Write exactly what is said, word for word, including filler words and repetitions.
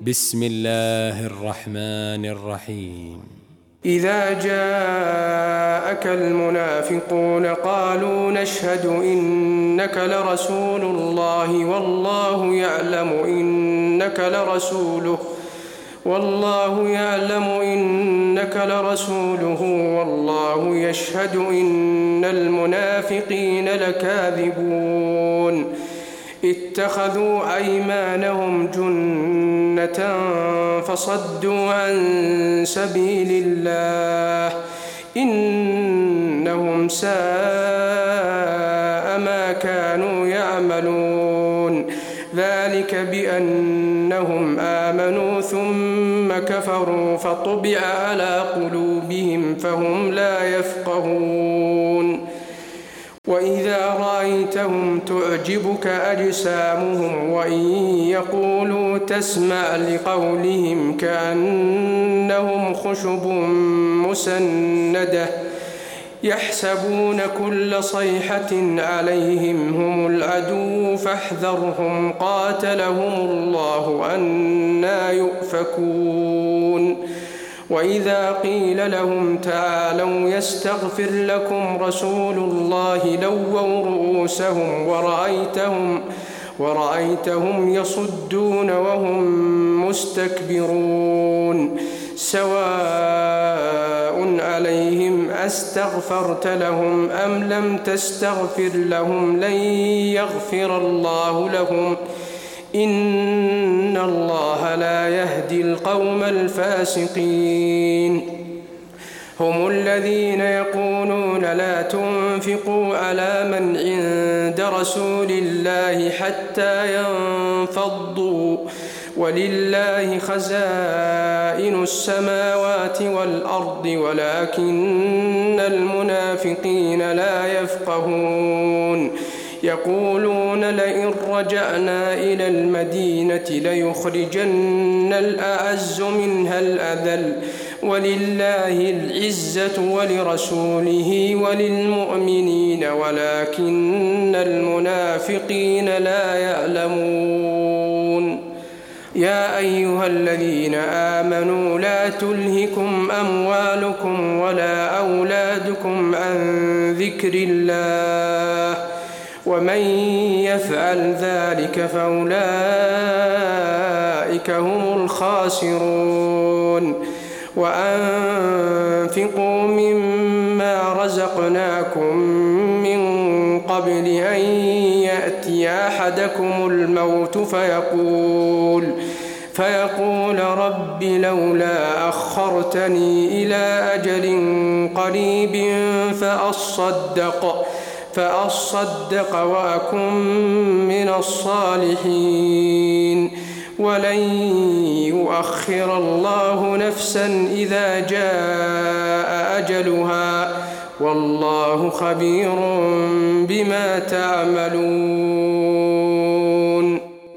بسم الله الرحمن الرحيم. إذا جاءك المنافقون قالوا نشهد إنك لرسول الله والله يعلم إنك لرسوله والله يعلم إنك لرسوله والله يشهد إن المنافقين لكاذبون اتخذوا أيمانهم جنة فصدوا عن سبيل الله إنهم ساء ما كانوا يعملون ذلك بأنهم آمنوا ثم كفروا فطبع على قلوبهم فهم لا يفقهون وإذا رأيتهم تعجبك أجسامهم وإن يقولوا تسمع لقولهم كأنهم خشب مسندة يحسبون كل صيحة عليهم هم العدو فاحذرهم قاتلهم الله أنى يؤفكون وإذا قيل لهم تعالوا يستغفر لكم رسول الله لووا رؤوسهم ورأيتهم, ورأيتهم يصدون وهم مستكبرون سواء عليهم أستغفرت لهم أم لم تستغفر لهم لن يغفر الله لهم إن الله لا يهدي القوم الفاسقين هم الذين يقولون لا تنفقوا على من عند رسول الله حتى ينفضوا ولله خزائن السماوات والأرض ولكن المنافقين لا يفقهون يقولون لئن رجعنا إلى المدينة ليخرجن الأعز منها الأذل ولله العزة ولرسوله وللمؤمنين ولكن المنافقين لا يعلمون يا أيها الذين آمنوا لا تلهكم أموالكم ولا أولادكم عن ذكر الله ومن يفعل ذلك فأولئك هم الخاسرون وأنفقوا مما رزقناكم من قبل أن يأتي أحدكم الموت فيقول فيقول رب لولا أخرتني إلى أجل قريب فأصدق فأصدق وأكن من الصالحين ولن يؤخر الله نفسا إذا جاء أجلها والله خبير بما تعملون.